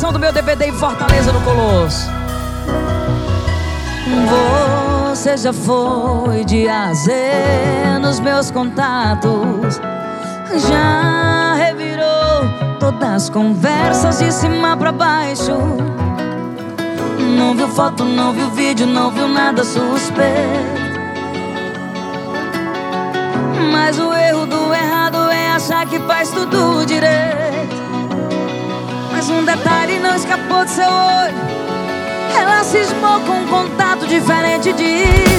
gravação do meu DVD em Fortaleza, no Colosso. Você já foi de A a Z nos meus contatos, já revirou todas as conversas de cima pra baixo. Não viu foto, não viu vídeo, não viu nada suspeito. Mas o erro do errado é achar que faz tudo direito. Mas um detalhe não escapou do seu olho: ela cismou com um contato diferente de